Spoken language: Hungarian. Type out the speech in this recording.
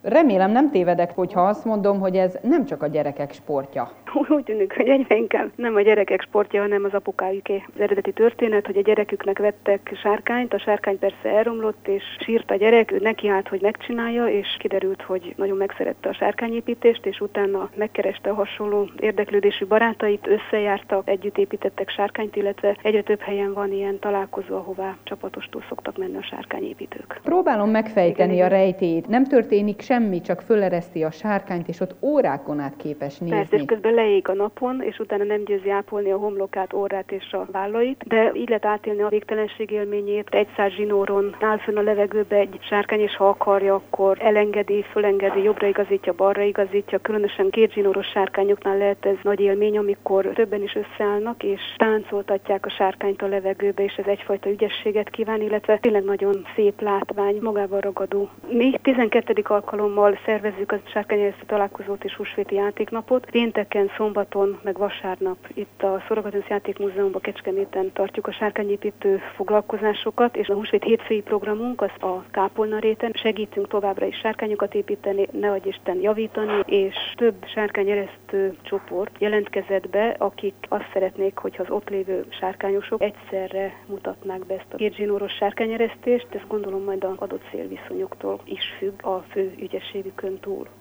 Remélem nem tévedek, hogyha azt mondom, hogy ez nem csak a gyerekek sportja. Úgy tűnik, hogy egyre inkább nem a gyerekek sportja, hanem az apukájuké. Az eredeti történet, hogy a gyereküknek vettek sárkányt, a sárkány persze elromlott, és sírt a gyerek, ő nekiállt, hogy megcsinálja, és kiderült, hogy nagyon megszerette a sárkányépítést, és utána megkereste a hasonló érdeklődésű barátait, összejártak, együtt építettek sárkányt, illetve egyre több helyen van ilyen találkozó, ahová csapatostul szoktak menni a sárkányépítők. Próbálom megfejteni a rejtélyét. Nem történik semmi, csak fölereszti a sárkányt, és ott órákon át képes nézni. Persze, és közben leég a napon, és utána nem győzi ápolni a homlokát, orrát és a vállait, de így lehet átélni a végtelenség élményét. Egy száz zsinóron áll fönn a levegőbe egy sárkány, és ha akarja, akkor elengedi, fölengedi, jobbra igazítja, balra igazítja. Különösen két zsinóros sárkányoknál lehet ez nagy élmény, amikor többen is összeállnak, és táncoltatják a sárkányt a levegőbe, és ez egyfajta ügyességet kíván, illetve tényleg nagyon szép látvány, magával ragadó. Mi 12. alkalommal szervezzük a sárkányerésztő találkozót és húsvéti játéknapot. Pénteken, szombaton, meg vasárnap itt a Szorokatűz Játékmúzeumban Kecskeméten tartjuk a sárkányépítő foglalkozásokat, és a húsvét hétfői programunk az a kápolnaréten. Segítünk továbbra is sárkányokat építeni, ne adj Isten javítani, és több sárkányeresztő csoport jelentkezett be, akik azt szeretnék, hogyha az ott lévő sárkányosok egyszerre mutatnák be ezt a két zsinóros sárkányeresztést, ez gondolom majd az adott célviszonyoktól is függ a fő ügyességükön túl.